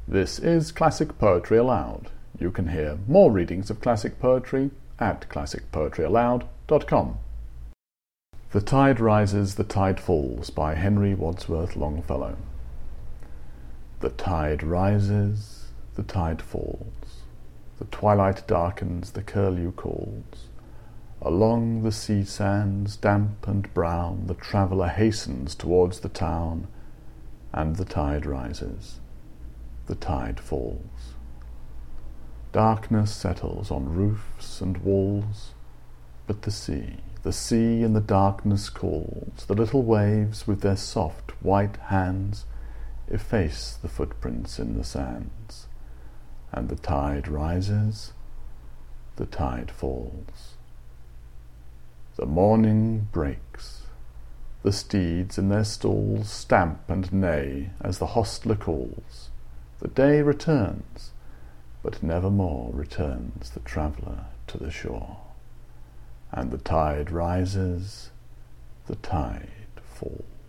This is Classic Poetry Aloud. You can hear more readings of classic poetry at classicpoetryaloud.com. The Tide Rises, the Tide Falls by Henry Wadsworth Longfellow. The tide rises, the tide falls. The twilight darkens, the curlew calls. Along the sea sands, damp and brown, the traveller hastens towards the town, and the tide rises, the tide falls. Darkness settles on roofs and walls, but the sea in the darkness calls. The little waves with their soft white hands efface the footprints in the sands, and the tide rises, the tide falls. The morning breaks. The steeds in their stalls stamp and neigh as the hostler calls. The day returns, but nevermore returns the traveller to the shore. And the tide rises, the tide falls.